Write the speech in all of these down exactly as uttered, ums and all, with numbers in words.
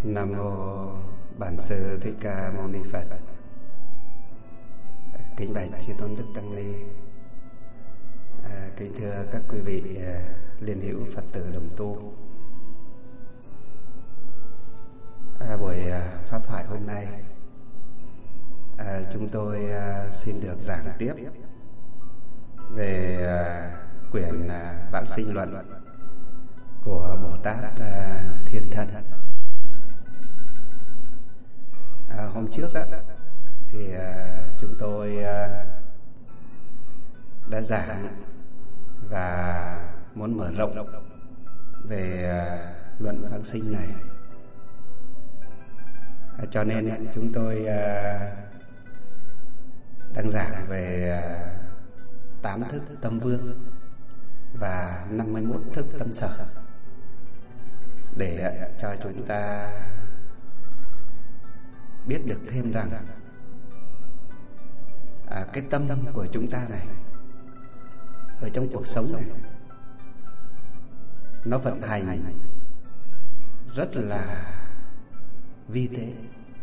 Nam mô Bản Sư Thích Ca Mâu Ni Phật. Kính bạch chư tôn đức tăng ni, à, kính thưa các quý vị à, liên hữu Phật tử đồng tu. À, buổi à, pháp thoại hôm nay, à, chúng tôi à, xin được giảng tiếp về à, quyển à, Vãng Sinh Luận của Bồ Tát à, Thiên Thân. À, hôm trước á, thì à, chúng tôi à, đã giảng và muốn mở rộng về à, luận Vãng Sinh này, à, cho nên á, chúng tôi à, đang giảng về à, tám thức tâm vương và năm mươi mốt thức tâm sở, để à, cho chúng ta biết được thêm rằng à, cái tâm của chúng ta này ở trong cuộc sống này nó vận hành rất là vi tế.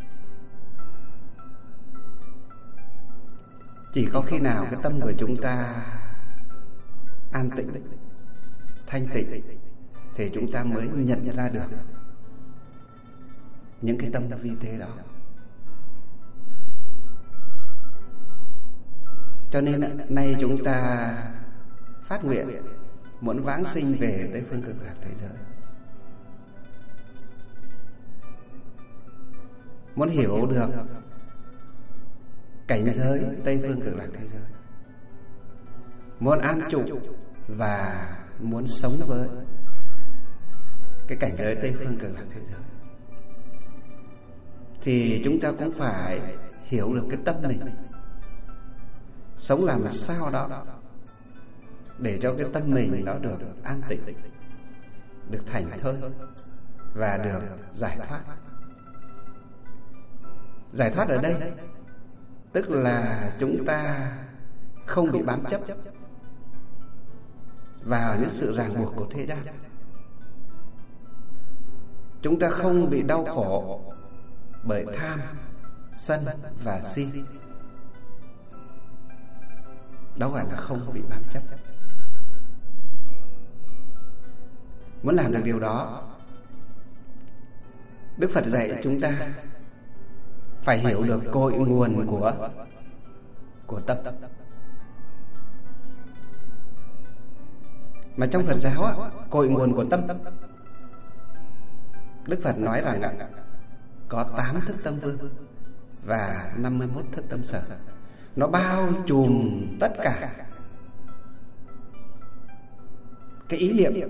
Chỉ có khi nào cái tâm của chúng ta an tĩnh, thanh tịnh thì chúng ta mới nhận ra được những cái tâm vi tế đó. Cho nên nay chúng ta phát nguyện muốn vãng sinh về Tây Phương Cực Lạc thế giới, muốn hiểu được cảnh giới Tây Phương Cực Lạc thế giới, muốn an trụ và muốn sống với cái cảnh giới Tây Phương Cực Lạc thế giới, thì chúng ta cũng phải hiểu được cái tâm mình, sống làm sao đó để cho cái tâm mình nó được an tịnh, được thảnh thơi và được giải thoát. Giải thoát ở đây tức là chúng ta không bị bám chấp vào những sự ràng buộc của thế gian. Chúng ta không bị đau khổ bởi tham, sân và si. Đó gọi là không bị bám chấp. Muốn làm được điều đó, Đức Phật dạy chúng ta phải hiểu được cội nguồn của của tâm. Mà trong Phật giáo á, cội nguồn của tâm, Đức Phật nói rằng có tám thức tâm vương và năm mươi mốt thức tâm sở. Nó bao trùm tất cả cái ý niệm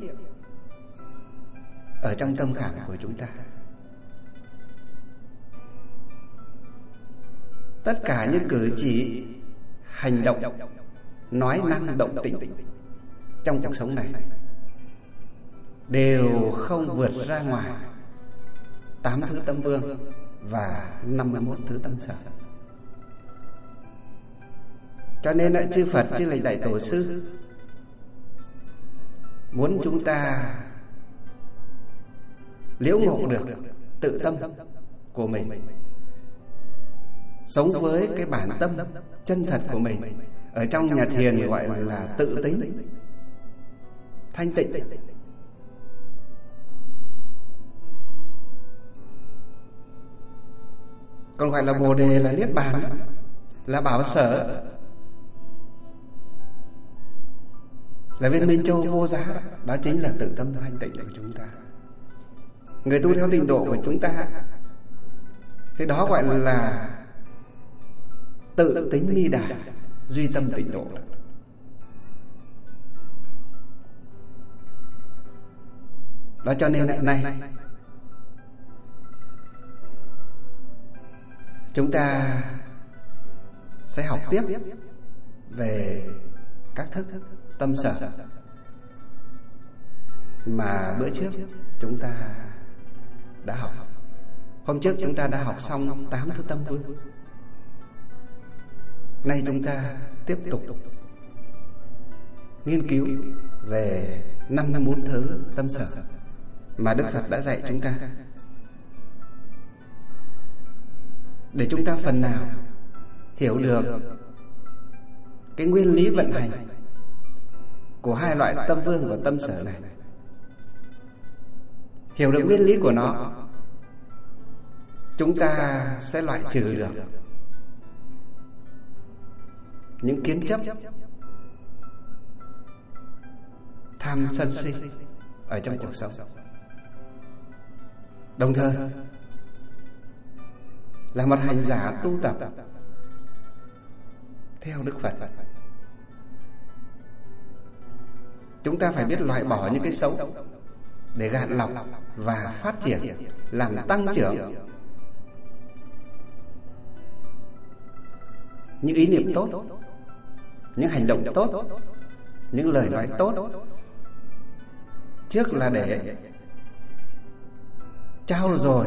ở trong tâm khảm của chúng ta. Tất cả những cử chỉ, hành động, nói năng, động tĩnh trong cuộc sống này đều không vượt ra ngoài tám thứ tâm vương và năm mươi mốt thứ tâm sở. Cho nên lại chư Phật, chư Lệnh Đại Tổ Sư muốn chúng ta liễu ngộ được tự tâm của mình, sống với cái bản tâm chân thật của mình. Ở trong nhà thiền gọi là tự tính, thanh tịnh. Còn gọi là Bồ Đề, là Niết Bàn, là Bảo Sở, là viên minh châu vô giá. Đó chính là tự tâm thanh tịnh của chúng ta. Người tu theo tịnh độ của chúng ta thì đó gọi là tự tính mi đà, duy tâm tịnh độ. Đó cho nên hiện nay chúng ta sẽ học tiếp về các thức tâm sở mà bữa trước chúng ta đã học. Hôm trước chúng ta đã học xong tám thứ tâm vương. Nay chúng ta tiếp tục nghiên cứu về năm mươi mốt thứ tâm sở mà Đức Phật đã dạy chúng ta. để chúng ta phần nào hiểu được cái nguyên lý vận hành của hai loại tâm vương và tâm sở này. Hiểu được nguyên lý của nó, chúng ta sẽ loại trừ được những kiến chấp, tham sân si ở trong cuộc sống. Đồng thời là một hành giả tu tập theo Đức Phật, chúng ta phải biết loại bỏ những cái xấu để gạn lọc và phát triển, làm tăng trưởng những ý niệm tốt, những hành động tốt, những lời nói tốt. Trước là để trau dồi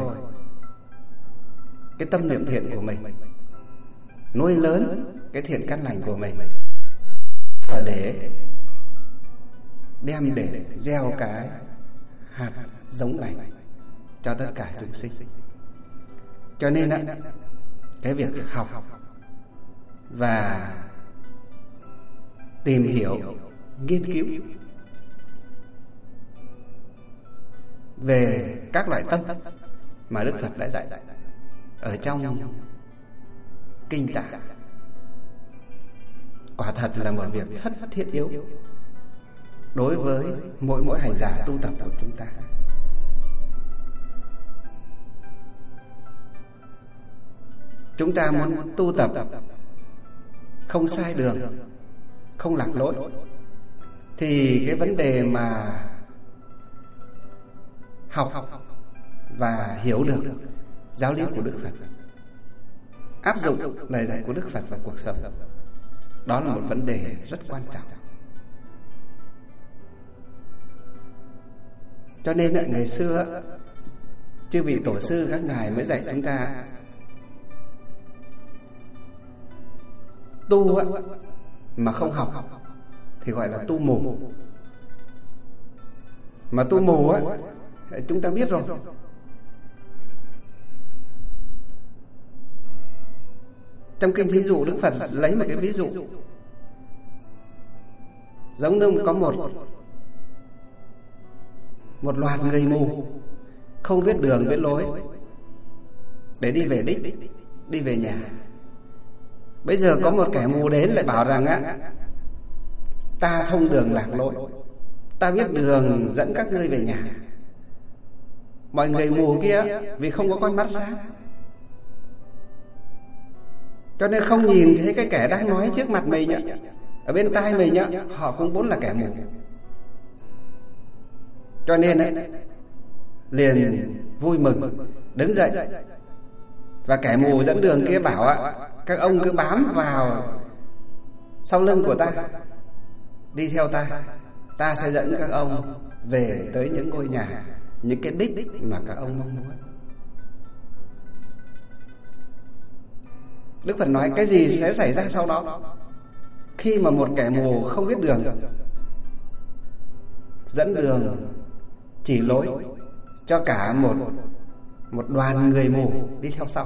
cái tâm niệm thiện của mình, nuôi lớn cái thiện căn lành của mình, và để đem để gieo cái hạt giống lành cho tất cả chúng sinh. Cho nên á, cái việc học và tìm hiểu, nghiên cứu về các loại tâm mà Đức Phật đã dạy ở trong Kinh Tạng, quả thật là một việc rất thiết yếu đối với mỗi mỗi hành giả tu tập của chúng ta. Chúng ta muốn tu tập không sai đường, không lạc lối, thì cái vấn đề mà học và hiểu được giáo lý của Đức Phật, áp dụng lời dạy của Đức Phật vào cuộc sống, đó là một vấn đề rất quan trọng. Cho nên ngày xưa chư vị tổ sư các ngài mới dạy chúng ta tu mà không học thì gọi là tu mù. Mà tu mù á, chúng ta biết rồi. Trong kinh thí dụ, Đức Phật lấy một cái ví dụ giống như có một một loạt người mù không biết đường biết lối để đi về đích, đi về nhà. Bây giờ có một kẻ mù đến lại bảo rằng á, ta thông đường lạc lối, ta biết đường dẫn các ngươi về nhà. Mọi người mù kia vì không có con mắt sáng, cho nên không nhìn thấy cái kẻ đang nói trước mặt mình nhá, ở bên tai mình nhá, họ cũng vốn là kẻ mù. Cho nên ấy, liền vui mừng đứng dậy, và kẻ mù dẫn đường kia bảo ạ, các ông cứ bám vào sau lưng của ta, đi theo ta, ta sẽ dẫn các ông về tới những ngôi nhà, những cái đích mà các ông mong muốn. Đức Phật nói cái gì sẽ xảy ra sau đó khi mà một kẻ mù không biết đường dẫn đường chỉ lối cho cả một một đoàn người mù đi theo sau.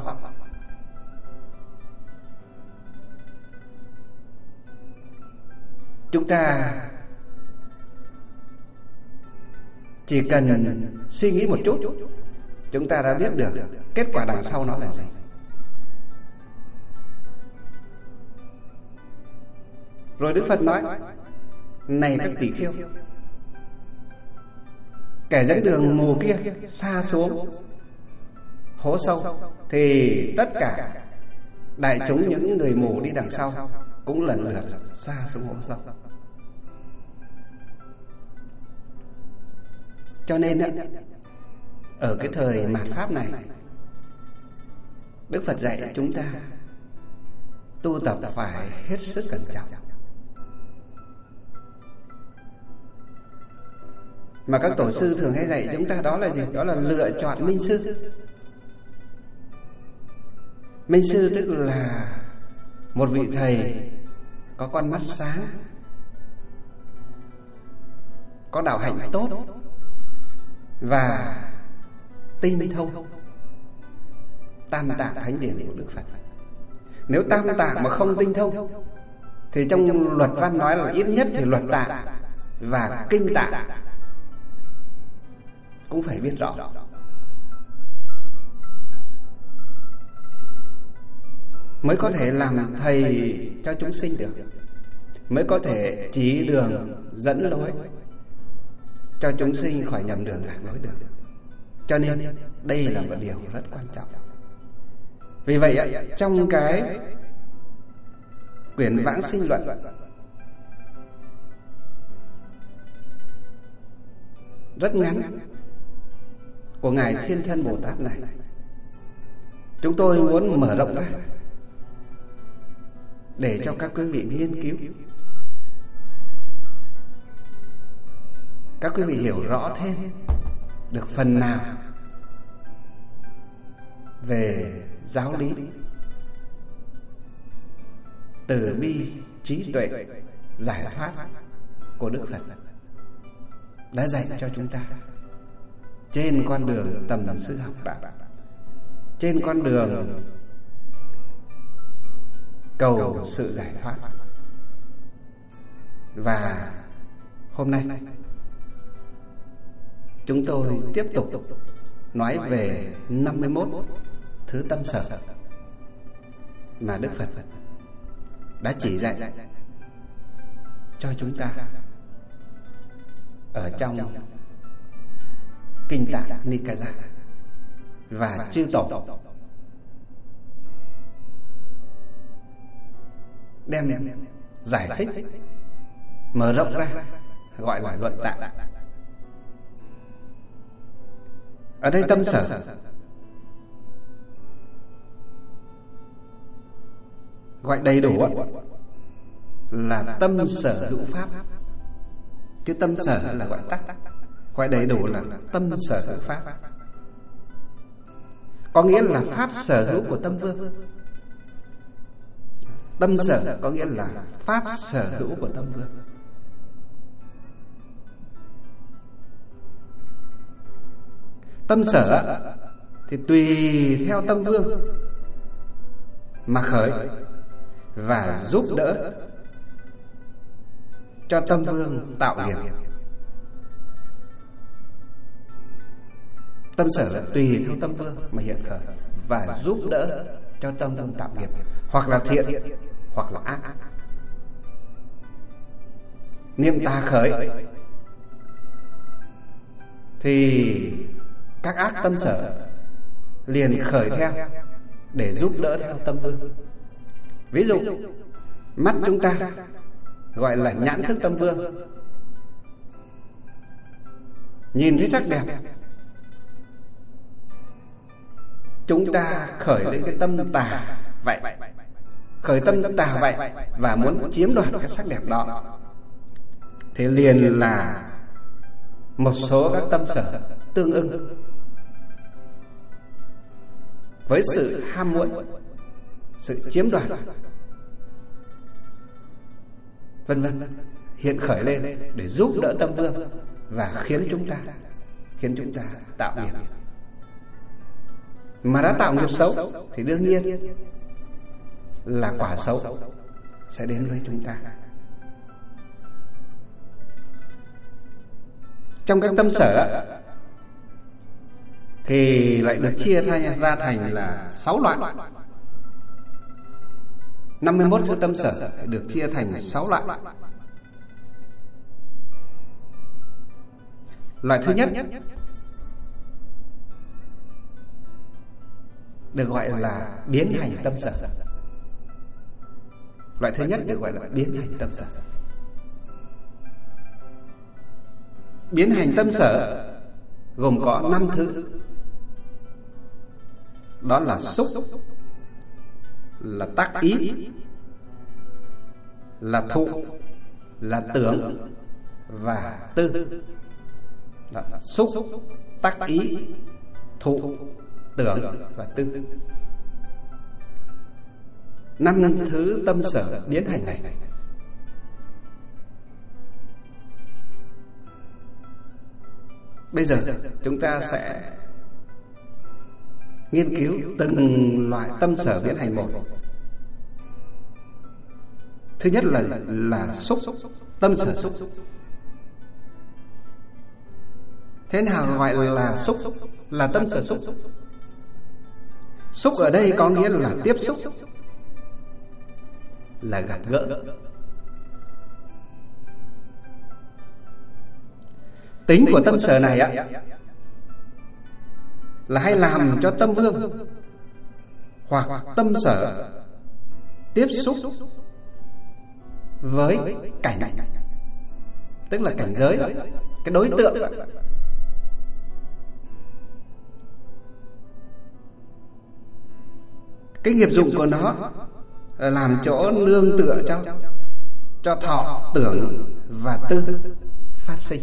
Chúng ta chỉ cần suy nghĩ một chút, chúng ta đã biết được kết quả đằng sau nó là gì. Rồi Đức Phật nói, này các tỷ khưu, kẻ dẫn đường mù kia sa xuống hố sâu, thì tất cả đại chúng những người mù đi đằng sau cũng lần lượt sa xuống hố sâu. Cho nên ở cái thời mạt Pháp này, Đức Phật dạy chúng ta tu tập phải hết sức cẩn trọng. Mà các tổ sư thường hay dạy chúng ta đó là gì? Đó là lựa chọn minh sư. Minh sư tức là một vị thầy có con mắt sáng, có đạo hạnh tốt và tinh thông, tam tạng thánh điển của Đức Phật. Nếu tam tạng mà không tinh thông thì trong luật văn nói là ít nhất thì luật tạng và kinh tạng cũng phải biết rõ. Mới có thể làm thầy cho chúng sinh được, mới có thể chỉ đường dẫn lối cho chúng sinh khỏi nhầm đường lạc lối được. Cho nên đây là một điều rất quan trọng. Vì vậy trong cái quyển Vãng Sinh Luận rất ngắn của Ngài Thiên Thân Bồ Tát này, chúng tôi muốn mở rộng ra để cho các quý vị nghiên cứu, các quý vị hiểu rõ thêm được phần nào về giáo lý từ bi, trí tuệ, giải thoát của Đức Phật đã dạy cho chúng ta trên con đường tầm sư học đạo, trên con đường cầu sự giải thoát. Và hôm nay chúng tôi tiếp tục nói về năm mươi mốt thứ tâm sở mà Đức Phật đã chỉ dạy cho chúng ta ở trong Kinh Tạng Nikaya. Và chư tổ đem giải thích, mở rộng ra, gọi là luận tạng. Ở đây tâm sở gọi đầy đủ là tâm sở hữu pháp, chứ tâm sở là gọi tắt. Gọi đầy đủ là tâm sở hữu pháp, có nghĩa là pháp sở hữu của tâm vương. Tâm sở có nghĩa là pháp sở hữu của tâm vương. Tâm sở thì tùy theo tâm vương mà khởi và giúp đỡ cho tâm vương tạo nghiệp. Tâm sở là tùy theo tâm vương mà hiện khởi và giúp đỡ cho tâm vương tạo nghiệp, hoặc là thiện hoặc là ác. Niệm tà khởi thì các ác tâm sở liền khởi theo để giúp đỡ theo tâm vương. Ví dụ mắt chúng ta gọi là nhãn thức tâm vương, nhìn thấy sắc đẹp chúng ta khởi lên cái tâm tà vậy, khởi tâm tà vậy và muốn chiếm đoạt cái sắc đẹp đó, thì liền là một số các tâm sở tương ưng với sự ham muốn, sự chiếm đoạt, vân vân hiện khởi lên để giúp đỡ tâm vương và khiến chúng ta khiến chúng ta tạo nghiệp. Mà đã tạo nghiệp xấu thì đương nhiên là quả xấu sẽ đến với chúng ta. Trong các tâm sở thì lại được chia ra thành là sáu loại. năm mươi mốt thứ tâm sở được chia thành sáu loại. Loại thứ nhất được gọi là biến hành tâm sở. Loại thứ nhất được gọi là biến hành tâm sở. Biến hành tâm sở gồm có năm thứ. Đó là xúc, là tác ý, là thụ, là tưởng và tư. Đó, xúc, tác ý, thụ, tưởng và tư. Năm thứ tâm sở biến hành này bây giờ chúng ta sẽ nghiên cứu từng loại tâm sở biến hành một. Thứ nhất là là xúc, tâm sở xúc. Thế nào gọi là xúc, là tâm sở xúc? Xúc ở đây có nghĩa là tiếp xúc, là gặp gỡ. Tính của tâm sở này á, là hay làm cho tâm vương hoặc tâm sở tiếp xúc với cảnh, tức là cảnh giới, cái đối tượng. Cái nghiệp dụng của nó là làm chỗ nương tựa cho cho thọ, tưởng và tư phát sinh.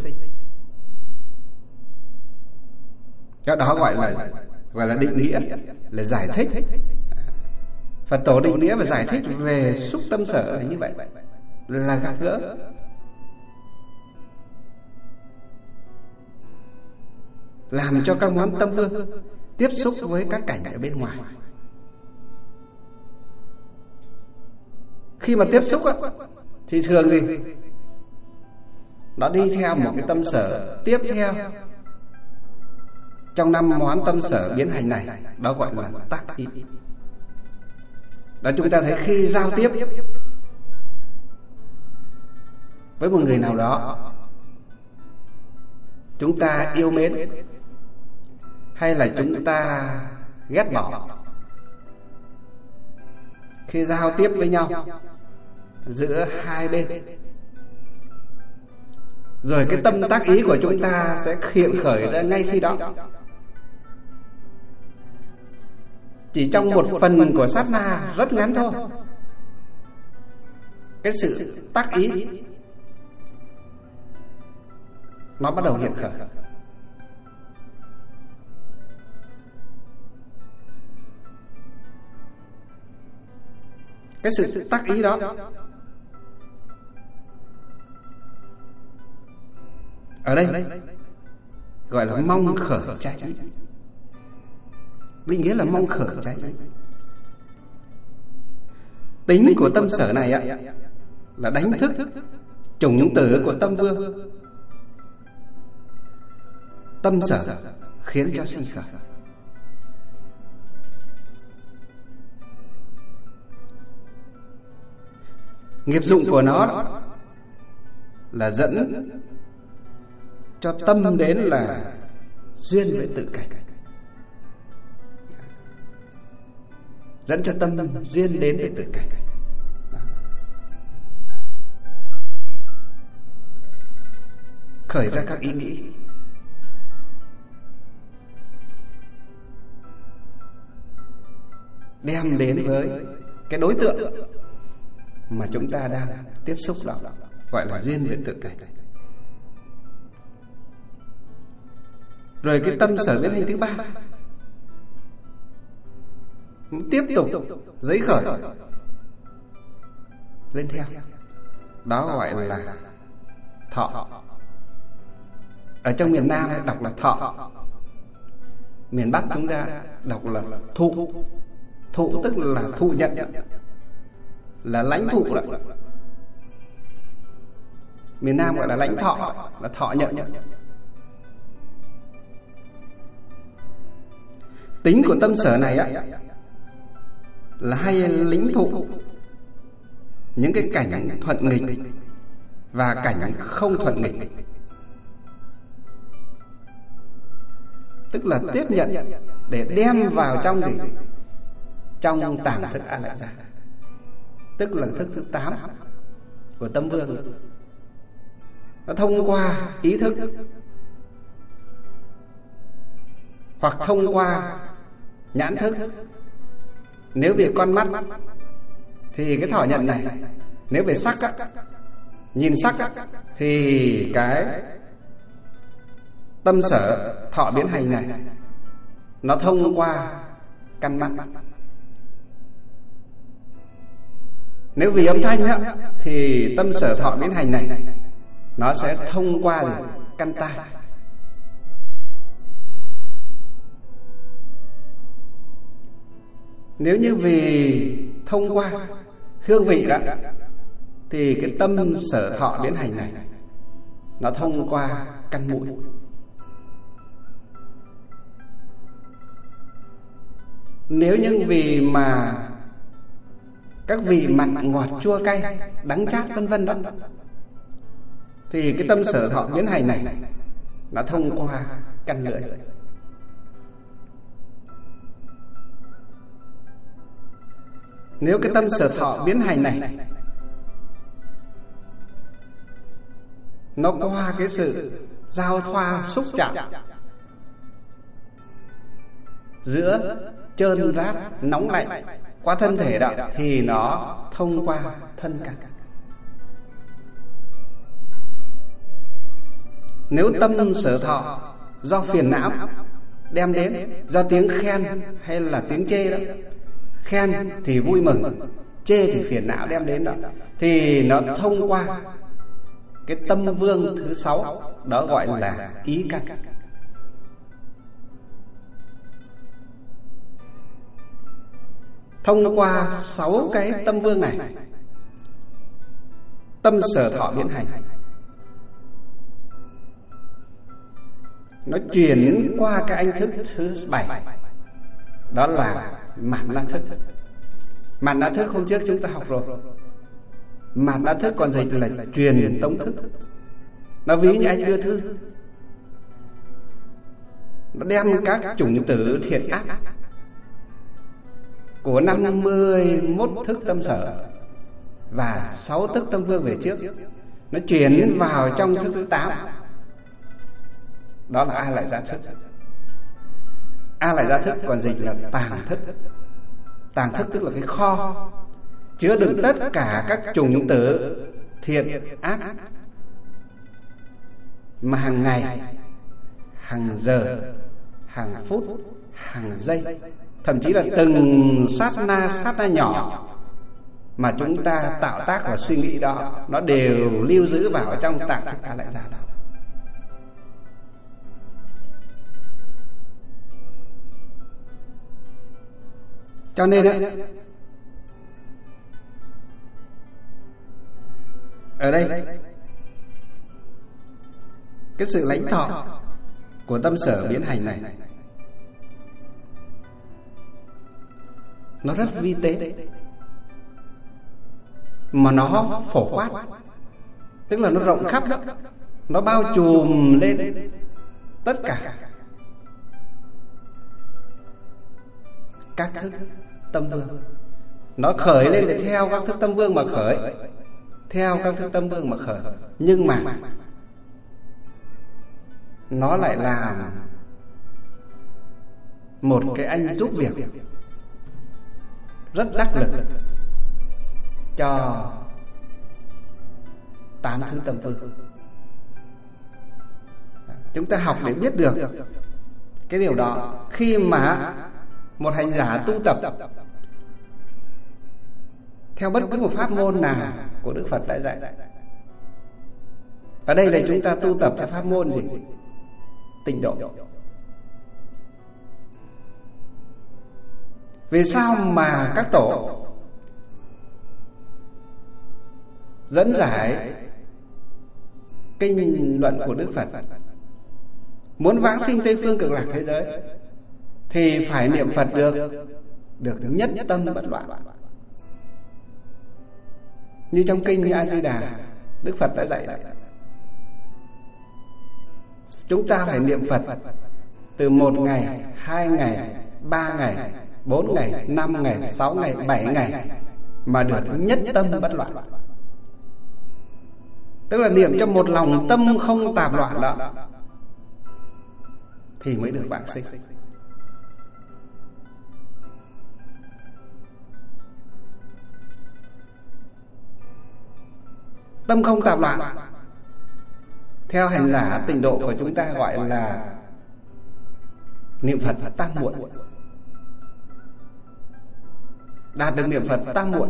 Cái đó gọi là gọi là định nghĩa, là giải thích. Phật tổ định nghĩa và giải thích về xúc tâm sở là như vậy, là gặp gỡ. Làm cho các món tâm vương tiếp xúc với các cảnh ở bên ngoài. Khi mà tiếp xúc á, thì thường gì? Nó đi theo một cái tâm sở tiếp theo trong năm món tâm sở biến hành này, đó gọi là tác ý. Đó, chúng ta thấy khi giao tiếp với một người nào đó, chúng ta yêu mến hay là chúng ta ghét bỏ, khi giao tiếp với nhau giữa hai bên, rồi cái tâm tác ý của chúng ta sẽ hiện khởi ra ngay khi đó. Chỉ trong một phần của sát na rất ngắn thôi, cái sự tác ý nó bắt đầu hiện khởi. Cái sự tác ý đó ở đây gọi là mong khởi trái ý. Định nghĩa là mong khởi trái ý. Tính của tâm sở này á, là đánh thức chủng tử của tâm vương, tâm sở khiến cho sinh khởi. Nghiệp dụng của nó là dẫn cho tâm đến là duyên với tự cảnh, dẫn cho tâm duyên đến với tự cảnh. Khởi ra các ý nghĩ, đem đến với cái đối tượng mà chúng ta đang tiếp xúc đó, gọi là duyên với tự cảnh. Rồi cái tâm sở biến hành thứ ba tiếp tục giấy khởi lên theo, đó gọi là thọ. Ở trong miền Nam đọc là thọ, miền Bắc chúng ta đọc là thụ. Thụ tức là thụ nhận, là lãnh thụ đó. Miền Nam gọi là lãnh thọ, là thọ nhận. Tính của tâm sở này á, là hay lĩnh thụ những cái cảnh thuận nghịch và cảnh không thuận nghịch, tức là tiếp nhận để đem vào trong gì, trong tàng thức A Lại Gia, tức là thức thứ tám của tâm vương. Nó thông qua ý thức hoặc thông qua nhãn thức. Nếu về con mắt thì cái thọ nhận này, nếu về sắc á, nhìn sắc á, thì cái tâm sở thọ biến hành này nó thông qua căn mắt. Nếu vì âm thanh á, thì tâm sở thọ biến hành này nó sẽ thông qua được căn tai. Nếu như vì thông qua hương vị đó, thì cái tâm sở thọ biến hành này nó thông qua căn mũi. Nếu như vì mà các vị mặn ngọt chua cay đắng chát vân vân đó, thì cái tâm sở thọ biến hành này nó thông qua căn lưỡi. Nếu cái tâm sở thọ biến hành này nó qua cái sự giao thoa xúc chạm giữa trơn rát nóng lạnh qua thân thể đó, thì nó thông qua thân căn. Nếu tâm sở thọ do phiền não đem đến, do tiếng khen hay là tiếng chê đó, khen thì vui mừng, chê thì phiền não đem đến đó, thì nó thông qua cái tâm vương thứ sáu, đó gọi là ý căn. Thông qua sáu cái tâm vương này, tâm sở thọ biến hành nó chuyển qua cái anh thức thứ bảy, đó là mạt na thức. Mạt na thức hôm trước chúng ta học rồi. Mạt na thức còn dịch là truyền tống thức. Nó ví như anh đưa thư, nó đem các chủng tử thiệt ác của năm mươi mốt thức tâm sở và sáu thức tâm vương về trước, nó chuyển vào trong thức thứ tám, đó là A lại gia thức. A lại gia thức còn dịch là tàng thức. Tàng thức tức là cái kho chứa đựng tất cả các chủng tử thiện ác mà hàng ngày, hàng giờ, hàng phút, hàng giây, thậm chí là từng sát na sát na nhỏ mà chúng ta tạo tác và suy nghĩ đó, nó đều lưu giữ vào trong tạng thức A lại gia đó. Cho nên ấy, ở đây cái sự lãnh thọ của tâm sở biến hành này nó rất vi tế, mà nó phổ quát, tức là nó rộng khắp đó, nó bao trùm lên tất cả các thức tâm vương. Nó khởi lên để theo các thức tâm vương mà khởi, theo các thức tâm vương mà khởi, nhưng mà nó lại là một cái anh giúp việc rất đắc lực cho tám thứ tâm vương. Chúng ta học để biết được cái điều đó. Khi mà một hành giả tu tập theo bất cứ một pháp môn nào của Đức Phật đã dạy, ở đây là chúng ta tu tập theo pháp môn gì? Tịnh độ. Vì sao mà các tổ dẫn giải kinh luận của Đức Phật muốn vãng sinh Tây phương cực lạc thế giới thì phải niệm Phật được được nhất tâm bất loạn. Như trong kinh như A Di Đà, Đức Phật đã dạy, chúng ta phải niệm Phật từ một ngày, hai ngày, ba ngày, bốn ngày, năm ngày, sáu ngày, bảy ngày mà được nhất tâm bất loạn. Tức là niệm trong một lòng tâm không tạp loạn đó thì mới được vãng sinh. Tâm không tạp loạn theo hành giả tịnh độ của chúng ta gọi là niệm Phật tam muội. Đạt được niệm Phật tam muội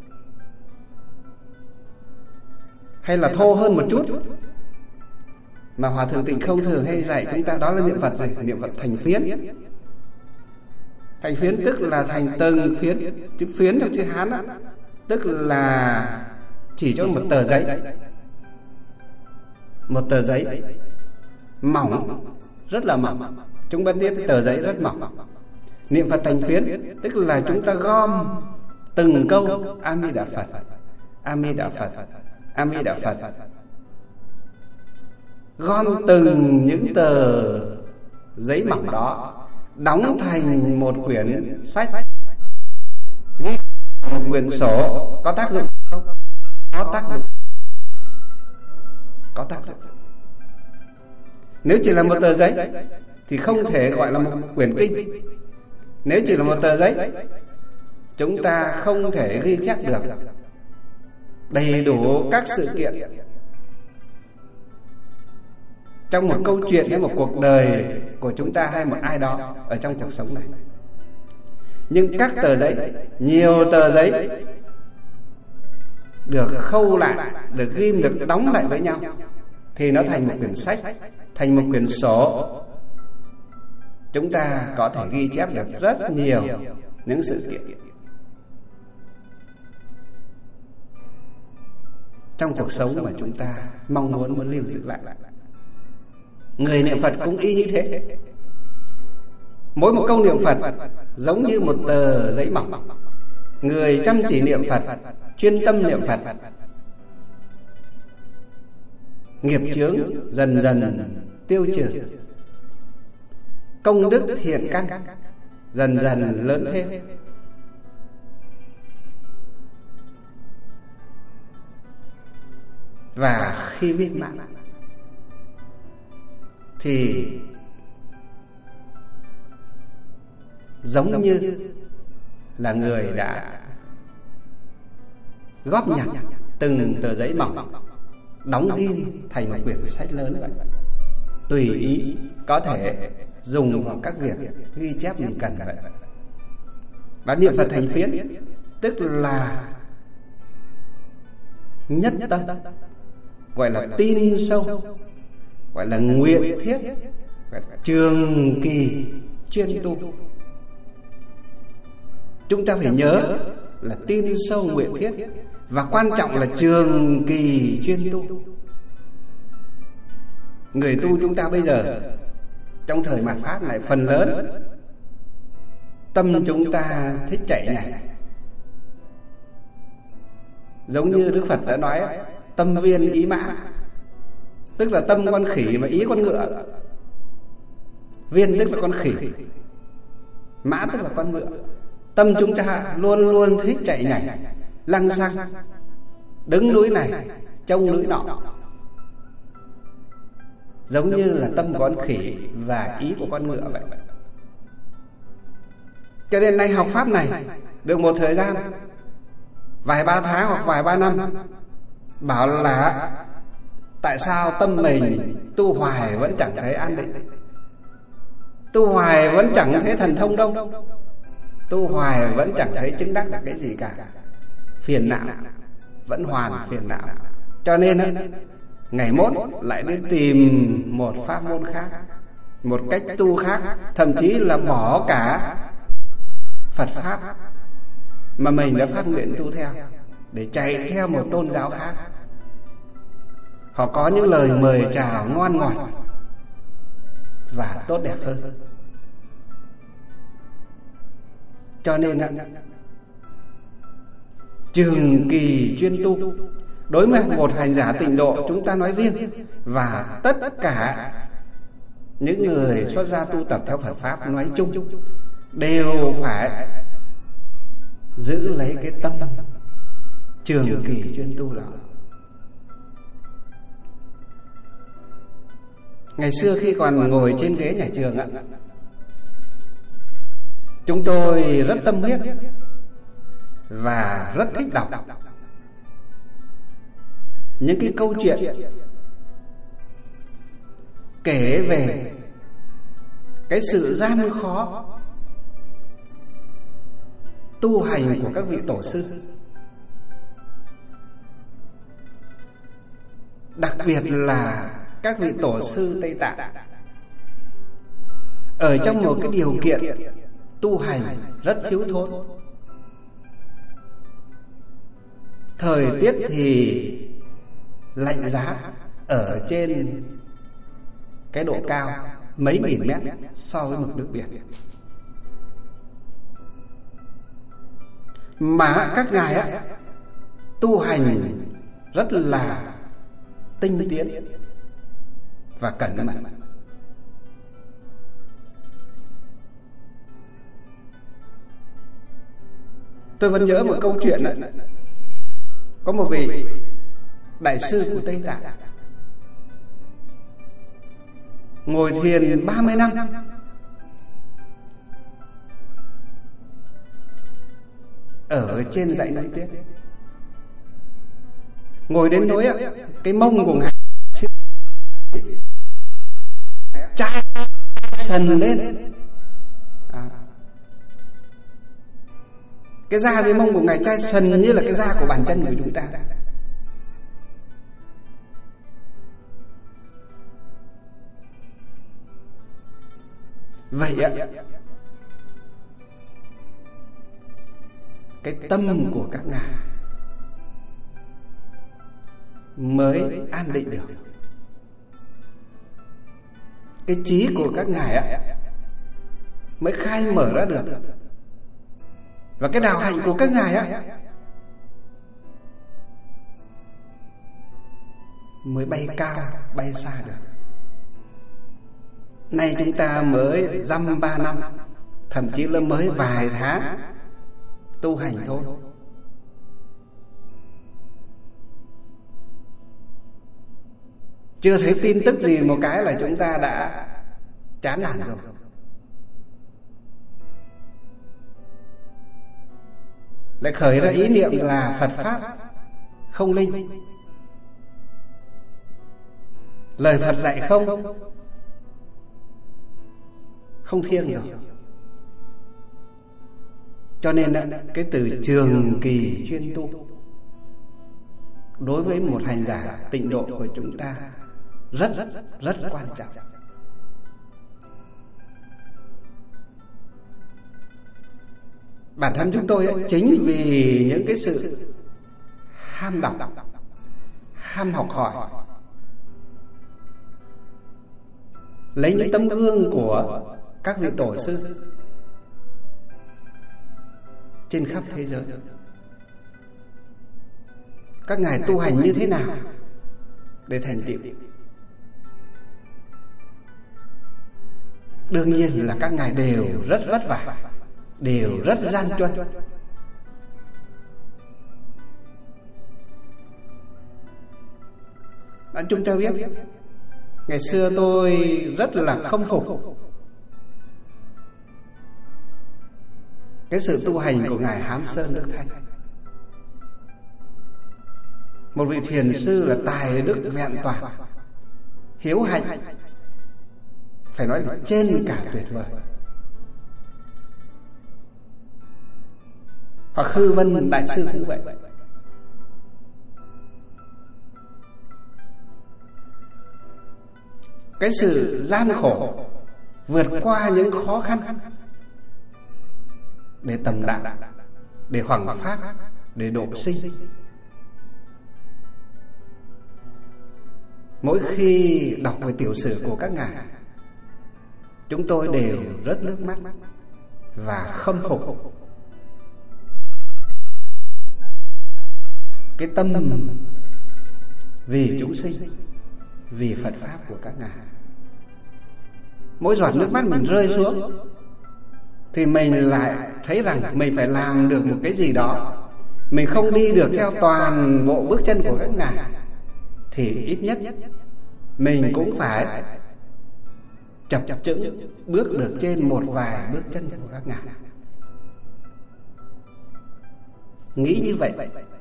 hay là thô hơn một chút mà Hòa Thượng Tịnh Không thường hay dạy chúng ta, đó là niệm Phật gì? Niệm Phật thành phiến. Thành phiến tức là thành từng phiến. Chữ phiến trong chữ Hán đó, tức là chỉ cho một tờ giấy. Một tờ giấy mỏng, rất là mỏng. Chúng ta biết tờ giấy rất mỏng. Niệm Phật thành phiến tức là chúng ta gom từng câu A Di Đà Phật, A Di Đà Phật, A Di Đà Phật, gom từng những tờ giấy mỏng đó đóng thành một quyển sách, ghi một quyển sổ. Có tác dụng không? Có tác dụng. Có tác dụng. Nếu chỉ là một tờ giấy thì không thể gọi là một quyển kinh. Nếu chỉ là một tờ giấy, chúng ta không thể ghi chép được đầy đủ các sự kiện trong một câu chuyện hay một cuộc đời của chúng ta hay một ai đó ở trong cuộc sống này. Nhưng các tờ giấy, nhiều tờ giấy được khâu lại, được ghim, được đóng lại với nhau thì nó thành một quyển sách, thành một quyển sổ. Chúng ta có thể ghi chép được rất nhiều những sự kiện trong cuộc sống mà chúng ta mong muốn muốn lưu giữ lại. Người niệm Phật cũng y như thế. Mỗi một câu niệm Phật giống như một tờ giấy mỏng. Người chăm chỉ niệm Phật, chuyên tâm niệm Phật, nghiệp chướng dần dần tiêu trừ, công đức thiện căn dần dần lớn thêm. Và khi viên mãn thì giống như là người đã góp nhặt từng tờ giấy mỏng, đóng ghim thành một quyển sách lớn vậy. Tùy ý có thể dùng vào các việc ghi chép mình cần vậy. Và niệm Phật thành phiến tức là nhất tâm, gọi là tin sâu, gọi là nguyện thiết, gọi là trường kỳ chuyên tu. Chúng ta phải nhớ là tin sâu nguyện thiết, và quan trọng là trường kỳ chuyên tu. Người tu chúng ta bây giờ trong thời mạt Pháp này, phần lớn tâm chúng ta thích chạy nhảy. Giống như Đức Phật đã nói, tâm viên ý mã, tức là tâm con khỉ mà ý con ngựa. Viên tức là con khỉ, mã tức là con ngựa. Tâm chúng ta luôn luôn thích chạy nhảy, lăng xăng, đứng núi này trông núi nọ, giống như là tâm của con khỉ và ý của con ngựa vậy. Cho nên nay học pháp này được một thời gian, vài ba tháng hoặc vài ba năm, bảo là tại sao tâm mình tu hoài vẫn chẳng thấy an định, tu hoài vẫn chẳng thấy thần thông đâu, tu hoài vẫn chẳng thấy chứng đắc được cái gì cả. Phiền não, vẫn hoàn phiền não. Cho nên á, ngày mốt lại đi tìm một pháp môn khác, một cách tu khác, thậm chí là bỏ cả Phật Pháp mà mình đã phát nguyện tu theo, để chạy theo một tôn giáo khác. Họ có những lời mời chào ngon ngọt và tốt đẹp hơn. Cho nên trường kỳ chuyên tu đối với một hành giả tịnh độ chúng ta nói riêng, và tất cả những người xuất gia tu tập theo Phật Pháp nói chung, đều phải giữ lấy cái tâm trường kỳ chuyên tu đó. Ngày xưa khi còn ngồi trên ghế nhà trường ạ, chúng tôi rất tâm huyết và rất thích đọc những cái câu chuyện kể về cái sự gian khó tu hành của các vị tổ sư. Đặc biệt là các vị tổ sư Tây Tạng ở trong một cái điều kiện tu hành rất thiếu thốn. Thời tiết thì lạnh giá ở trên cái độ cao mấy nghìn mét so với mực nước biển, mà các ngài á, tu hành rất là tinh tiến và cẩn mật. Tôi vẫn nhớ một câu chuyện đó. Có một vị đại sư của Tây Tạng ngồi thiền ba mươi năm, ở trên dãy núi tuyết. Ngồi đến nỗi cái mông của ngài chai sần lên. À, cái da dưới mông của ngài chai sần như là cái da của bàn chân của chúng ta. Vậy ạ, cái tâm của các ngài mới an định được. Cái trí của các ngài ạ mới khai mở ra được. Và cái đạo hạnh của các ngài á mới bay cao, bay xa được. Nay chúng ta mới dăm ba năm, thậm chí là mới vài tháng tu hành thôi, chưa thấy tin tức gì một cái là chúng ta đã chán nản rồi. Lại khởi ra ý niệm là Phật Pháp không linh, lời Phật dạy không Không thiêng rồi. Cho nên cái từ trường kỳ chuyên tu đối với một hành giả tịnh độ của chúng ta rất rất rất quan trọng. Bản thân chúng tôi ấy, chính vì những cái sự ham đọc, ham học hỏi, lấy những tấm gương của các vị tổ sư trên khắp thế giới, các ngài tu hành như thế nào để thành tựu. Đương nhiên là các ngài đều rất vất vả, đều rất gian truân. Bạn chúng ta biết, ngày xưa tôi rất là khâm phục cái sự tu hành của ngài Hám Sơn Đức Thanh, một vị thiền sư là tài đức vẹn toàn, hiếu hạnh, phải nói là trên cả tuyệt vời. Hoặc Khư Vân đại sư cũng vậy. Cái sự gian khổ, vượt qua những khó khăn để tầm đạo, để hoằng pháp, để độ sinh. Mỗi khi đọc về tiểu sử của các ngài, chúng tôi đều rớt nước mắt và khâm phục cái tâm vì chúng sinh, vì Phật Pháp của các ngài. Mỗi giọt nước mắt mình rơi xuống thì mình lại thấy rằng mình phải làm được một cái gì đó. Mình không đi được theo toàn bộ bước chân của các ngài thì ít nhất mình cũng phải chập chững bước được trên một vài bước chân của các ngài. Nghĩ như vậy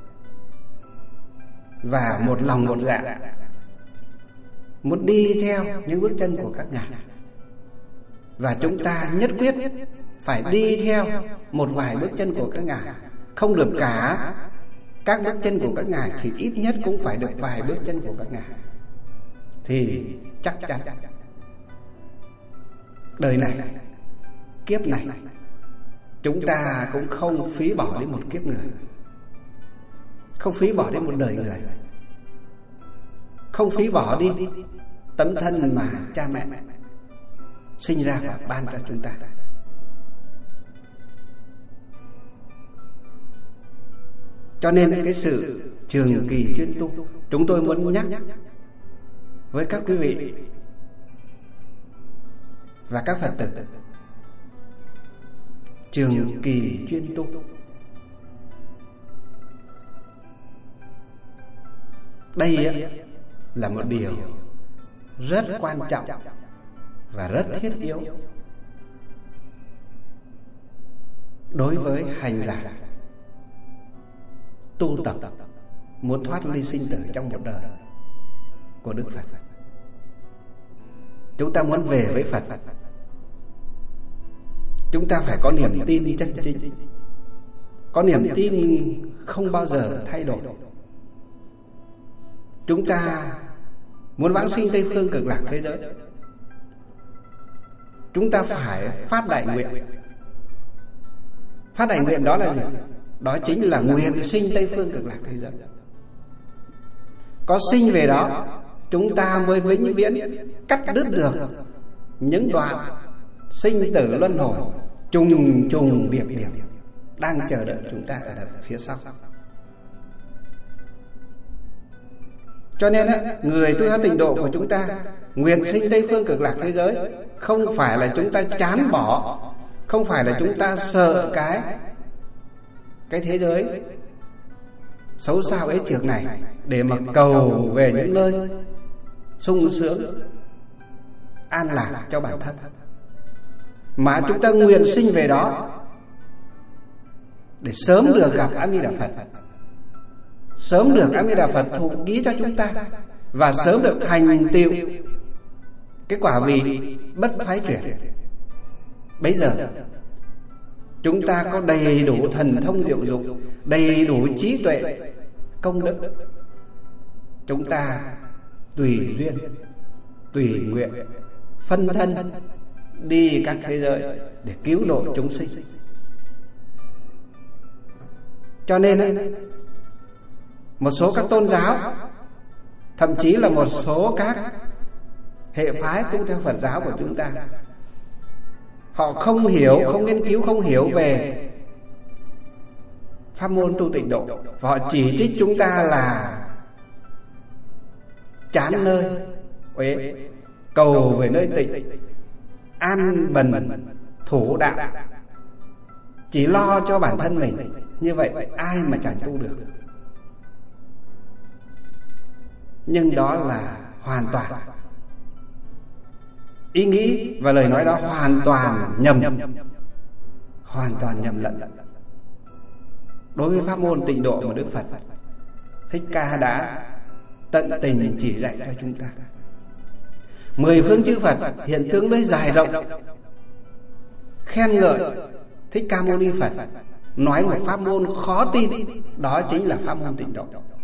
và một lòng một dạ muốn đi theo những bước chân của các ngài. Và chúng ta nhất quyết phải đi theo một vài bước chân của các ngài. Không được cả các bước chân của các ngài thì ít nhất cũng phải được vài bước chân của các ngài. thì chắc chắn đời này, kiếp này, chúng ta cũng không phí bỏ đi một kiếp người, không phí bỏ đi một đời người, không phí bỏ đi tấm thân mà cha mẹ sinh ra và ban cho chúng ta. Cho nên cái sự trường kỳ chuyên tu, chúng tôi muốn nhắc với các quý vị và các Phật tử, trường kỳ chuyên tu. Đây là một điều rất quan trọng và rất thiết yếu đối với hành giả tu tập muốn thoát ly sinh tử trong một đời của Đức Phật. Chúng ta muốn về với Phật, chúng ta phải có niềm tin chân chính, có niềm tin không bao giờ thay đổi. Chúng ta muốn vãng sinh Tây Phương Cực Lạc thế giới, chúng ta phải phát đại nguyện. Phát đại nguyện đó là gì? Đó chính là nguyện sinh Tây Phương Cực Lạc thế giới. Có sinh về đó, chúng ta mới vĩnh viễn cắt đứt được những đoạn sinh tử luân hồi trùng trùng điệp điệp đang chờ đợi chúng ta ở phía sau. Cho nên người tu theo tịnh độ của chúng ta nguyện sinh Tây Phương Cực Lạc thế giới không phải là chúng ta chán bỏ, không phải là chúng ta sợ cái cái thế giới xấu xa ấy trược này để mà cầu về những nơi sung sướng an lạc cho bản thân, mà chúng ta nguyện sinh về đó để sớm được gặp A Di Đà Phật, sớm được A Di Đà Phật thụ ký cho chúng ta, và sớm được thành tựu cái quả vị bất thoái chuyển. Bây giờ chúng ta có đầy đủ thần thông diệu dụng, đầy đủ trí tuệ, công đức, chúng ta tùy duyên, tùy nguyện phân thân đi các thế giới để cứu độ chúng sinh. Cho nên một số các tôn giáo, thậm chí là một số các hệ phái tu theo Phật giáo của chúng ta, họ không hiểu, không nghiên cứu, không hiểu về pháp môn tu tịnh độ, và họ chỉ trích chúng ta là chán nơi uế, cầu về nơi tịnh, an bần thủ đạo, chỉ lo cho bản thân mình. Như vậy ai mà chẳng tu được. Nhưng đó là hoàn toàn, ý nghĩ và lời nói đó hoàn toàn nhầm, hoàn toàn nhầm lẫn đối với pháp môn tịnh độ mà Đức Phật Thích Ca đã tận tình chỉ dạy cho chúng ta. Mười phương chư Phật hiện tướng đấy dài rộng khen ngợi Thích Ca Mâu Ni Phật, nói một pháp môn khó tin, đó chính là pháp môn tịnh độ.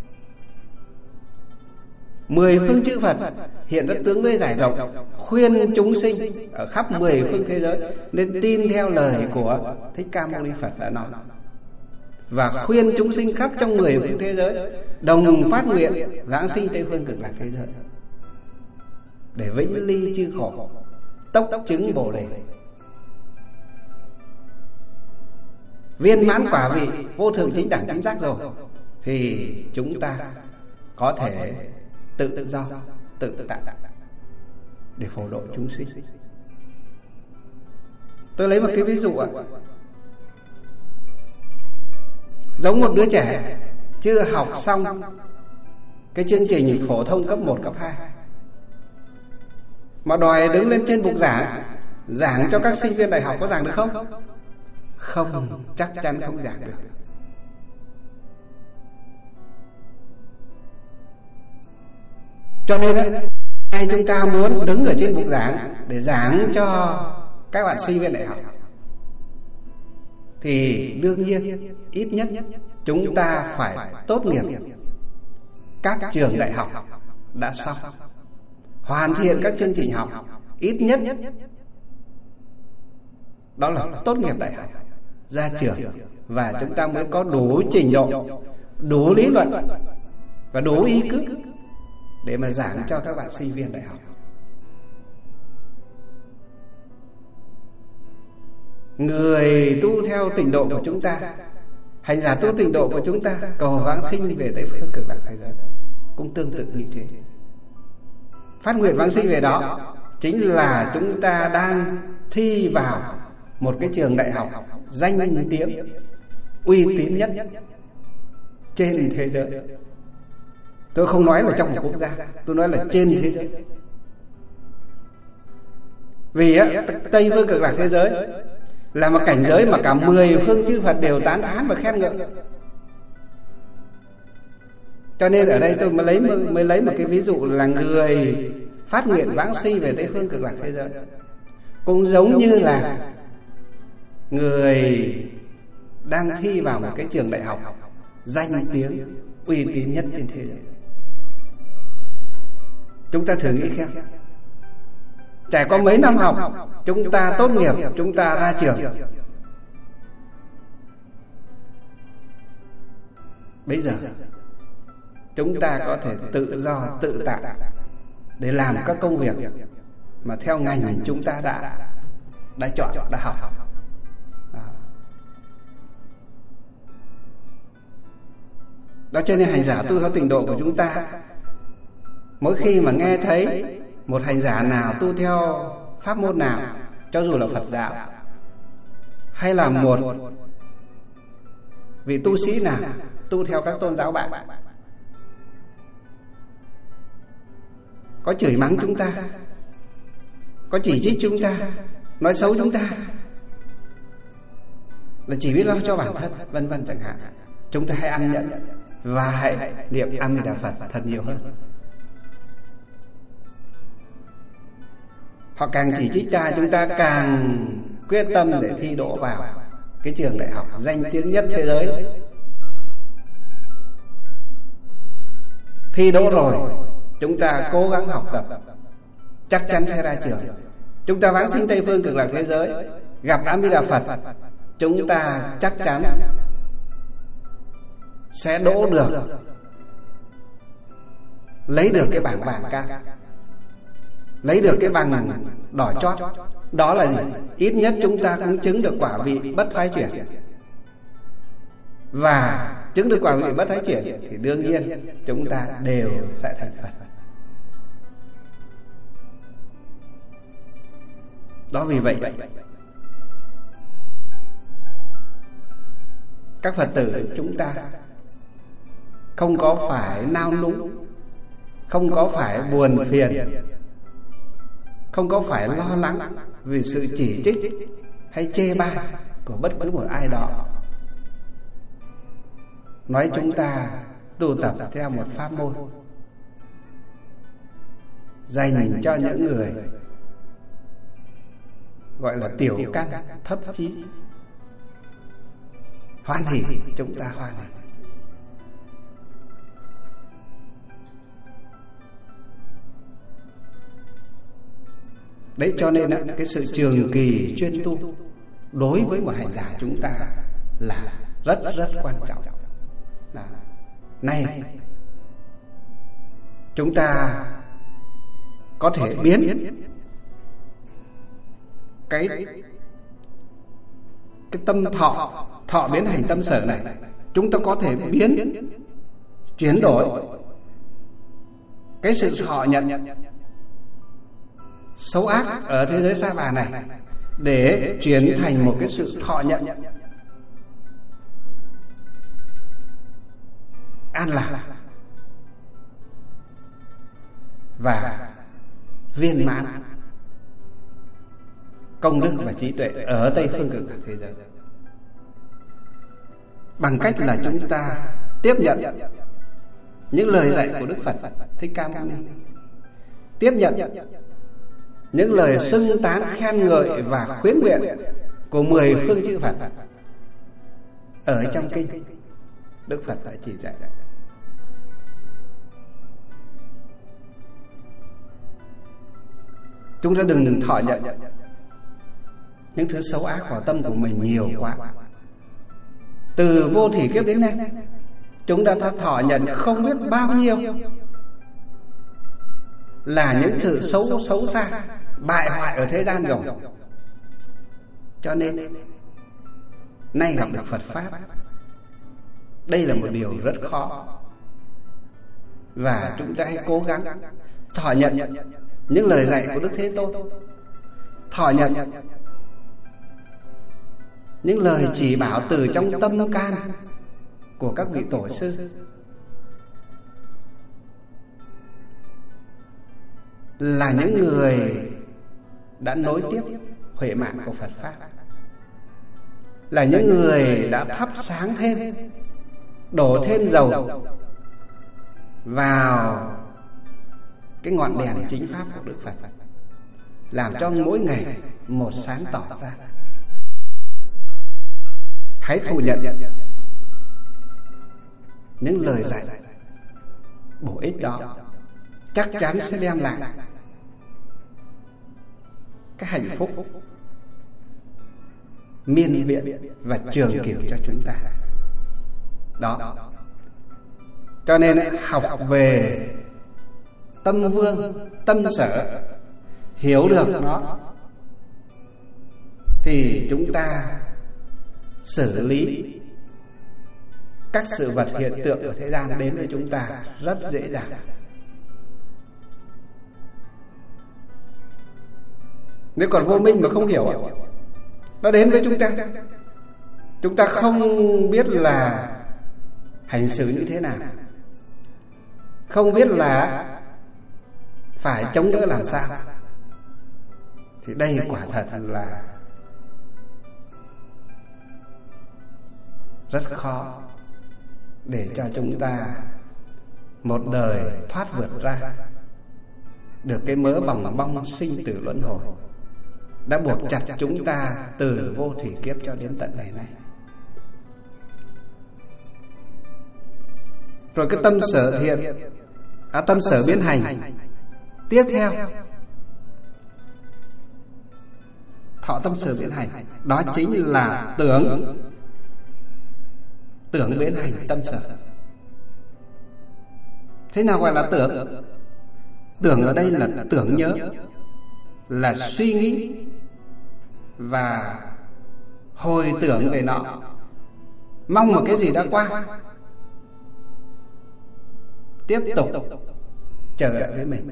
Mười phương chư Phật hiện ra tướng đấy giải rộng, khuyên chúng sinh ở khắp mười phương thế giới nên tin theo lời của Thích Ca Mâu Ni Phật đã nói, và khuyên chúng sinh khắp trong mười phương thế giới đồng phát nguyện vãng sinh Tây Phương Cực Lạc thế giới để vĩnh ly chư khổ, tốc chứng Bồ Đề, viên mãn quả vị vô thượng chính đẳng chính giác rồi, thì chúng ta có thể tự tự do, tự tự tại để phổ độ chúng sinh. Tôi lấy một cái ví dụ ạ. Giống một đứa trẻ chưa học xong cái chương trình phổ thông cấp một, cấp hai, mà đòi đứng lên trên bục giảng, giảng cho các sinh viên đại học, có giảng được không? Không, chắc chắn không giảng được. Cho nên ai chúng ta muốn đứng ở trên bục giảng để giảng cho các bạn sinh viên đại học, thì đương nhiên ít nhất chúng ta phải tốt nghiệp các trường đại học đã xong, hoàn thiện các chương trình học, ít nhất đó là tốt nghiệp đại học, ra trường, và chúng ta mới có đủ trình độ, đủ lý luận và đủ ý cứ để mà giảng cho các bạn sinh viên đại học. Người tu theo tịnh độ của chúng ta, hành giả tu tịnh độ của chúng ta cầu vãng sinh về Tây phương Cực Lạc thế giới cũng tương tự như thế. Phát nguyện vãng sinh về đó chính là chúng ta đang thi vào một cái trường đại học danh tiếng uy tín nhất trên thế giới. Tôi không nói là trong một quốc gia, tôi nói là trên thế giới. Vì á, Tây phương Cực Lạc thế giới là một cảnh giới mà cả mười phương chư Phật đều tán thán và khen ngợi. Cho nên ở đây tôi mới lấy mới lấy một cái ví dụ là người phát nguyện vãng sinh về Tây phương Cực Lạc thế giới cũng giống như là người đang thi vào một cái trường đại học danh tiếng uy tín nhất trên thế giới. Chúng ta thử nghĩ xem, trải qua mấy năm học, chúng ta tốt nghiệp, chúng ta ra trường, bây giờ chúng ta có thể tự do tự tại để làm các công việc mà theo ngành chúng ta đã đã chọn, đã học. Đó cho nên hành giả tu theo tịnh độ của chúng ta, mỗi khi mà nghe thấy một hành giả nào tu theo pháp môn nào, cho dù là Phật giáo hay là một vị tu sĩ nào tu theo các tôn giáo bạn, có chửi mắng chúng ta, có chỉ trích chúng ta, nói xấu chúng ta, là chỉ biết lo cho bản thân, vân vân chẳng hạn, chúng ta hãy ăn nhận và hãy niệm A Di Đà Phật thật nhiều hơn. Họ càng chỉ trích ta, chúng ta càng quyết tâm để thi đỗ vào cái trường đại học danh tiếng nhất thế giới. Thi đỗ rồi, chúng ta cố gắng học tập, chắc chắn sẽ ra trường. Chúng ta vãng sinh Tây phương Cực Lạc thế giới, gặp A Di Đà Phật, chúng ta chắc chắn sẽ đỗ được, lấy được cái bảng vàng cao, lấy được cái bằng đỏ chót. Đó là gì? Ít nhất chúng ta cũng chứng được quả vị bất thoái chuyển. Và chứng được quả vị bất thoái chuyển thì đương nhiên chúng ta đều sẽ thành Phật. Đó vì vậy các Phật tử chúng ta không có phải nao núng, không có phải buồn phiền, không có phải lo lắng vì sự chỉ trích hay chê bai của bất cứ một ai đó nói chúng ta tu tập theo một pháp môn dành cho những người gọi là tiểu căn thấp trí. Hoan hỉ, chúng ta hoan hỉ. Đấy cho nên cái sự trường kỳ chuyên tu đối với một hành giả chúng ta là rất rất quan trọng. Là, này chúng ta có thể biến cái cái tâm thọ thọ biến hành tâm sở này, chúng ta có thể biến chuyển đổi cái sự thọ nhận xấu ác ở thế giới sa bà này để chuyển thành một cái sự thọ nhận an lạc và viên mãn công đức và trí tuệ ở Tây phương Cực Lạc thế giới, bằng cách là chúng ta tiếp nhận những lời dạy của Đức Phật Thích Ca Mâu Ni, tiếp nhận những lời xưng tán khen ngợi và khuyến nguyện của mười phương chư Phật ở trong kinh Đức Phật đã chỉ dạy. Chúng ta đừng thọ nhận những thứ xấu ác vào tâm của mình nhiều quá. Từ vô thỉ kiếp đến nay, chúng ta thọ nhận không biết bao nhiêu là những sự xấu xấu xa, bại hoại ở thế gian rồi. Cho nên nay gặp được Phật Pháp, đây là một điều rất khó. Và chúng ta hãy cố gắng thọ nhận những lời dạy của Đức Thế Tôn, thọ nhận những lời chỉ bảo từ trong tâm can của các vị tổ sư, là những người đã nối tiếp huệ mạng của Phật Pháp, là những người đã thắp sáng thêm, đổ thêm dầu vào cái ngọn đèn chính pháp của Đức Phật, làm cho mỗi ngày một sáng tỏ ra. Hãy thụ nhận những lời dạy bổ ích đó, chắc chắn sẽ đem lại cái hạnh phúc miên viễn và trường cửu cho chúng ta. Đó. Cho nên học về tâm vương, tâm sở, hiểu được nó, thì chúng ta xử lý các sự vật hiện tượng ở thế gian đến với chúng ta rất dễ dàng. Nếu còn vô minh mà không hiểu, nó đến với chúng ta, chúng ta không biết là hành xử như thế nào, không biết là phải chống đỡ làm sao, thì đây quả thật là rất khó để cho chúng ta một đời thoát vượt ra được cái mớ bòng bong sinh tử luân hồi đã buộc chặt chúng ta từ vô thủy kiếp cho đến tận ngày nay. Rồi cái tâm sở thiện, à, tâm sở biến hành. Tiếp theo thọ tâm sở biến hành, đó chính là tưởng. Tưởng biến hành tâm sở. Thế nào gọi là tưởng? Tưởng ở đây là tưởng nhớ, là suy nghĩ và hồi tưởng về nó, mong một cái gì đã qua, tiếp tục trở lại với mình.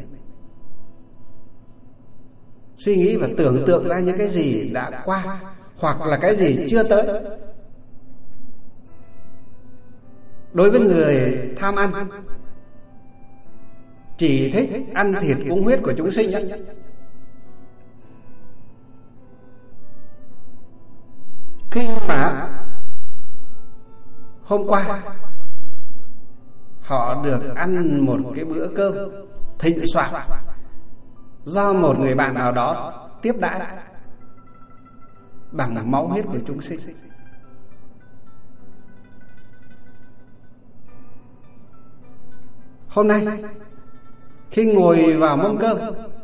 Suy nghĩ và tưởng tượng ra những cái gì đã qua, hoặc là cái gì chưa tới. Đối với người tham ăn, chỉ thích ăn thịt uống huyết của chúng sinh ấy, khi mà hôm qua họ được ăn một cái bữa cơm thịnh soạn do một người bạn nào đó tiếp đãi bằng máu huyết của chúng sinh, hôm nay khi ngồi vào mâm cơm,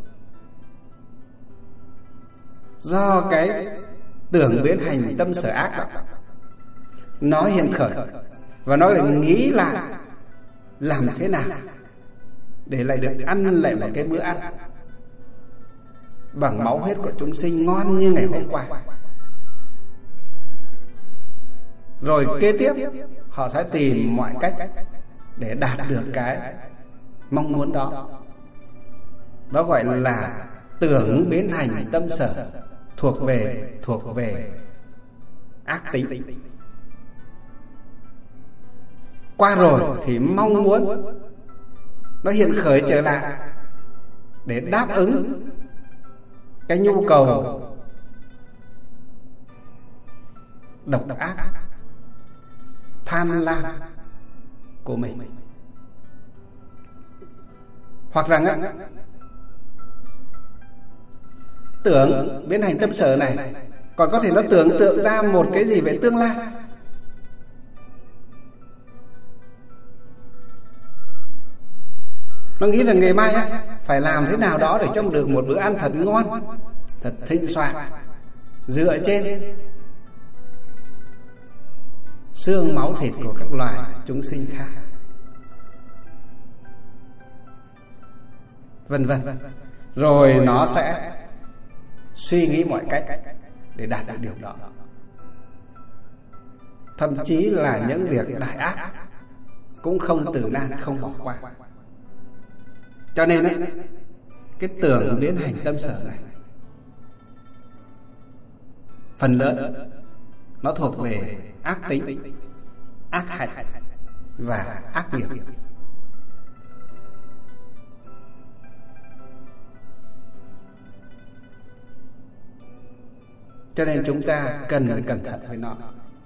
do cái tưởng biến hành tâm sở ác đó, nó hiện khởi và nó lại nghĩ lại làm thế nào để lại được ăn lại một cái bữa ăn bằng máu huyết của chúng sinh ngon như ngày hôm qua. Rồi kế tiếp họ sẽ tìm mọi cách để đạt được cái mong muốn đó. Đó gọi là tưởng biến hành tâm sở, thuộc về thuộc về ác tính. Qua rồi thì mong muốn nó hiện khởi trở lại để đáp ứng cái nhu cầu độc ác, tham lam của mình. Hoặc rằng á, tưởng biến hành tâm sở này còn có thể nó tưởng tượng ra một cái gì về tương lai. Nó nghĩ là ngày mai á, phải làm thế nào đó để cho được một bữa ăn thật ngon, thật thịnh soạn, dựa trên xương máu thịt của các loài chúng sinh khác, vân vân. Rồi nó sẽ suy nghĩ mọi cách để đạt được điều đó, thậm chí là những việc đại ác cũng không từ nan, không bỏ qua. Cho nên ấy, cái tưởng biến hành tâm sở này phần lớn nó thuộc về ác tính, ác hạnh và ác nghiệp. Cho nên chúng ta cần phải cẩn thận với nó.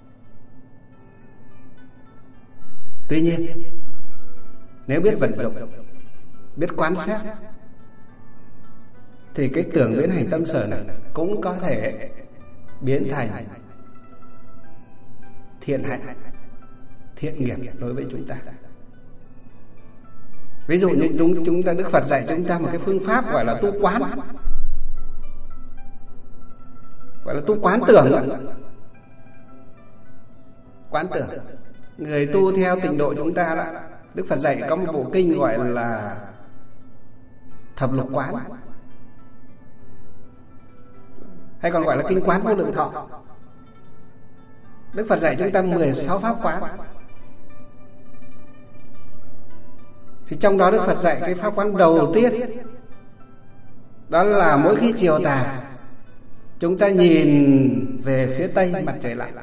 Tuy nhiên, nếu biết vận dụng, biết quan sát, thì cái tưởng biến hành tâm sở này cũng có thể biến thành thiện hạnh, thiện nghiệp đối với chúng ta. Ví dụ như chúng, chúng ta Đức Phật dạy chúng ta một cái phương pháp gọi là tu quán, gọi là tu quán tưởng. Quán tưởng, người tu theo tịnh độ chúng ta đó, Đức Phật dạy có một bộ kinh gọi là Thập Lục Quán, hay còn gọi là Kinh Quán Vô Lượng Thọ. Đức Phật dạy chúng ta mười sáu pháp quán. Thì trong đó Đức Phật dạy cái pháp quán đầu tiên, đó là mỗi khi chiều tà, chúng ta nhìn về phía tây mặt trời lặn,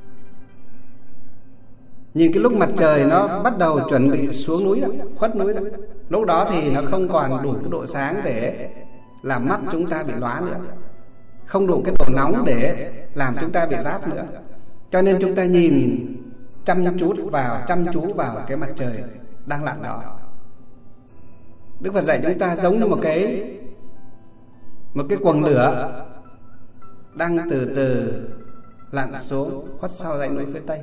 nhìn cái lúc mặt trời nó bắt đầu chuẩn bị xuống núi đó, khuất núi đó. Lúc đó thì nó không còn đủ cái độ sáng để làm mắt chúng ta bị lóa nữa, không đủ cái độ nóng để làm chúng ta bị rát nữa. Cho nên chúng ta nhìn chăm chú vào, chăm chú vào cái mặt trời đang lặn đó. Đức Phật dạy chúng ta giống như một cái một cái quầng lửa đang từ từ lặn xuống khuất sau dãy núi phía tây.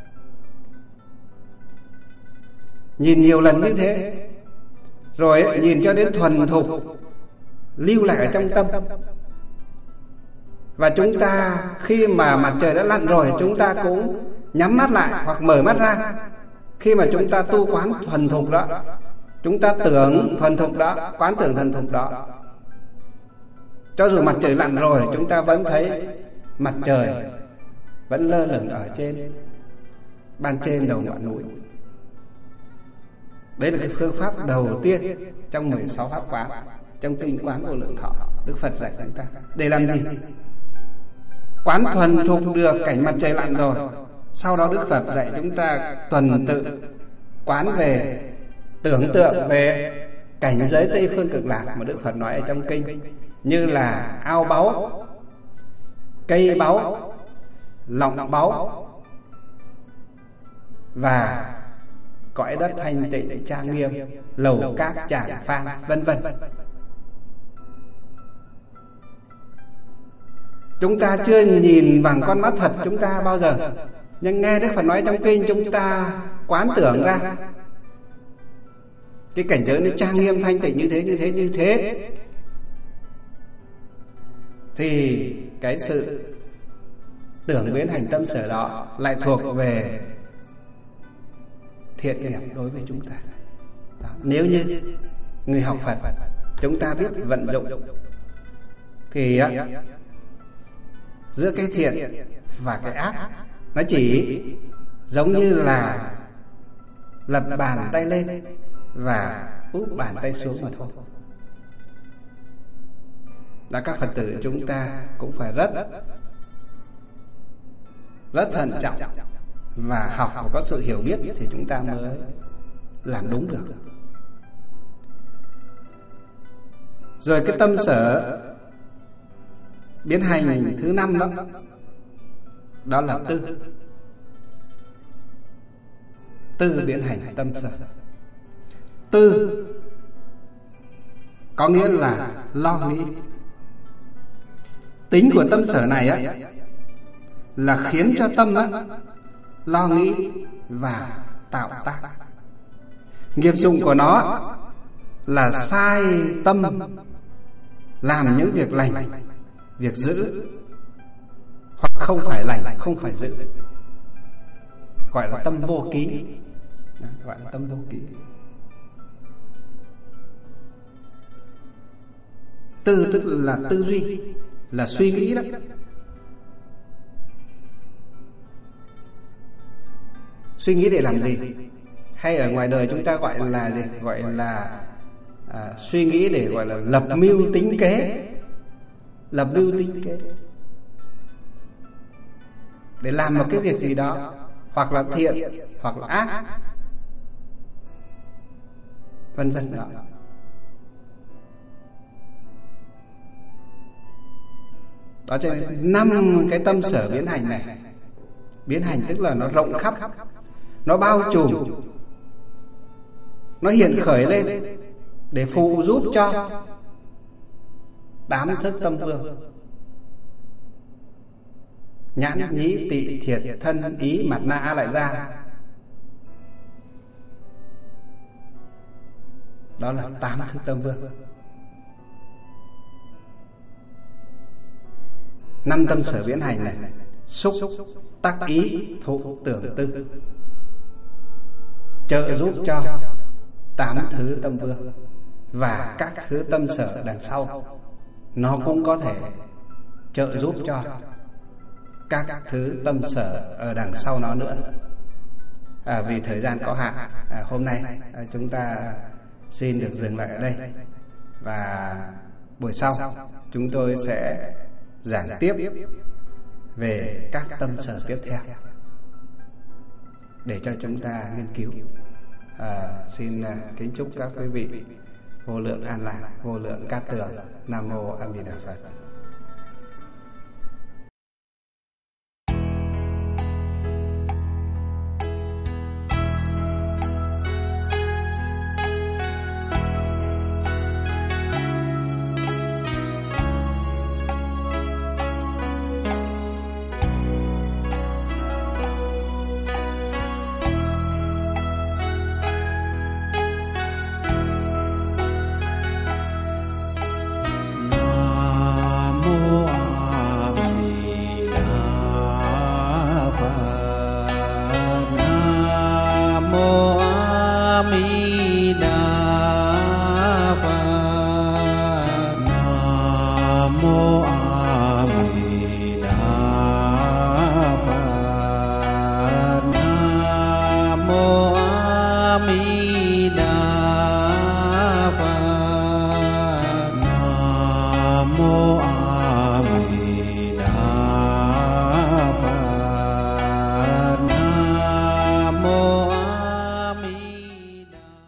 Nhìn nhiều lần như thế, rồi ấy, nhìn cho đến thuần thục, lưu lại ở trong tâm. Và chúng ta khi mà mặt trời đã lặn rồi, chúng ta cũng nhắm mắt lại hoặc mở mắt ra. Khi mà chúng ta tu quán thuần thục đó, chúng ta tưởng thuần thục đó, quán tưởng thuần thục đó, cho dù mặt trời lặn rồi, chúng ta vẫn thấy mặt trời vẫn lơ lửng ở trên ban trên đầu ngọn núi. Đấy là cái phương pháp đầu tiên trong mười sáu pháp quán, trong Kinh Quán Vô Lượng Thọ. Đức Phật dạy chúng ta để làm gì? Quán thuần thục được cảnh mặt trời lặn rồi, sau đó Đức Phật dạy chúng ta tuần tự quán về, tưởng tượng về cảnh giới Tây Phương Cực Lạc mà Đức Phật nói ở trong kinh, như là ao báu, cây báu, lọng báu và cõi đất thanh tịnh trang nghiêm, lầu cát tràng phan, vân vân. Chúng ta chưa nhìn bằng con mắt thật chúng ta bao giờ, nhưng nghe Đức Phật nói trong kinh, chúng ta quán tưởng ra cái cảnh giới nó trang nghiêm thanh tịnh như thế, như thế, như thế, thì cái sự tưởng biến hành tâm sở đó lại thuộc về thiện nghiệp đối với chúng ta. Đó. Nếu như người học Phật chúng ta biết vận dụng thì á, giữa cái thiện và cái ác nó chỉ giống như là lập bàn tay lên và úp bàn tay xuống mà thôi. Là các Phật tử chúng ta cũng phải rất rất thận trọng và học và có sự hiểu biết thì chúng ta mới làm đúng được. Rồi cái tâm sở biến hành thứ năm đó, đó là tư. Tư biến hành tâm sở. Tư có nghĩa là lo nghĩ. Tính của tâm sở này á là khiến cho tâm á lo nghĩ và tạo tác. Nghiệp dụng của nó là sai tâm, làm những việc lành, việc dữ, hoặc không phải lành, không phải dữ, gọi là tâm vô ký. Gọi là tâm vô ký. Tư tức là tư duy, là suy nghĩ đó. Suy nghĩ để làm gì? Hay ở ngoài đời chúng ta gọi là gì? Gọi là à, suy nghĩ để gọi là lập mưu tính kế. Lập mưu tính kế để làm một cái việc gì đó, hoặc là thiện hoặc là ác, vân vân đó. Đó cho nên năm cái tâm sở biến hành này, biến hành tức là nó rộng khắp, nó bao trùm, nó hiện khởi lên để phụ giúp cho tám thức tâm vương: nhãn, nhĩ, tị, thiệt, thân, ý, mặt nạ lại ra. Đó là tám thức tâm vương. Năm tâm sở biến hành này: xúc, tác ý, thụ, tưởng, tư, trợ giúp cho tám thứ tâm vương. Và các thứ tâm sở đằng sau nó cũng có thể trợ giúp cho các thứ tâm sở ở đằng sau nó nữa. à, Vì thời gian có hạn, à, hôm nay à, chúng ta xin được dừng lại ở đây. Và buổi sau chúng tôi sẽ giảng tiếp về các tâm sở tiếp theo để cho chúng ta nghiên cứu. à, Xin kính chúc các quý vị vô lượng an lạc, vô lượng cát tường. Nam mô A Di Đà Phật.